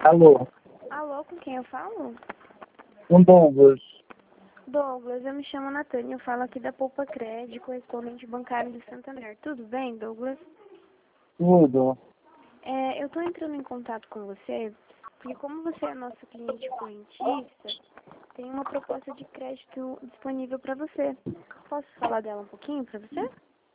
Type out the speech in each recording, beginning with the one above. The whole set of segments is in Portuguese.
Alô, Alô, com quem eu falo? com Douglas. Douglas, eu me chamo Natânia, eu falo aqui da Poupa Crédito, correspondente bancário de Santander. Tudo bem, Douglas? Tudo. Eu tô entrando em contato com você, porque como você é nosso cliente correntista, tem uma proposta de crédito disponível para você. Posso falar dela um pouquinho para você?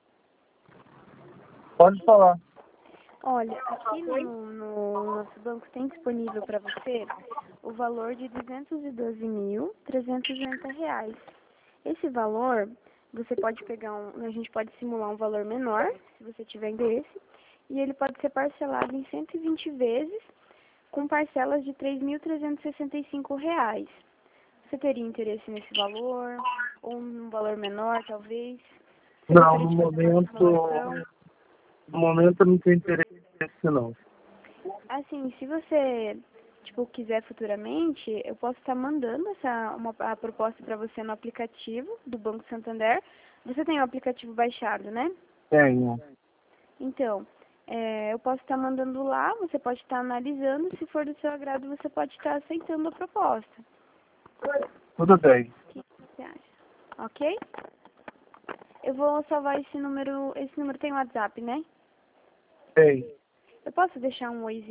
Pode falar. Olha, aqui no nosso banco tem disponível para você o valor de R$ 212.390. Esse valor, você pode pegar a gente pode simular um valor menor, se você tiver interesse, e ele pode ser parcelado em 120 vezes, com parcelas de R$ 3.365. Você teria interesse nesse valor, ou num valor menor, talvez? Você Não, gostaria de fazer uma simulação? no momento eu não tenho interesse não. Assim, se você, quiser futuramente, eu posso estar mandando a proposta para você no aplicativo do Banco Santander. Você tem o aplicativo baixado, né? Tenho. Então, eu posso estar mandando lá, você pode estar analisando, se for do seu agrado, você pode estar aceitando a proposta. Tudo bem. O que você acha? Ok? Eu vou salvar esse número tem WhatsApp, né? Tem. Eu posso deixar um oi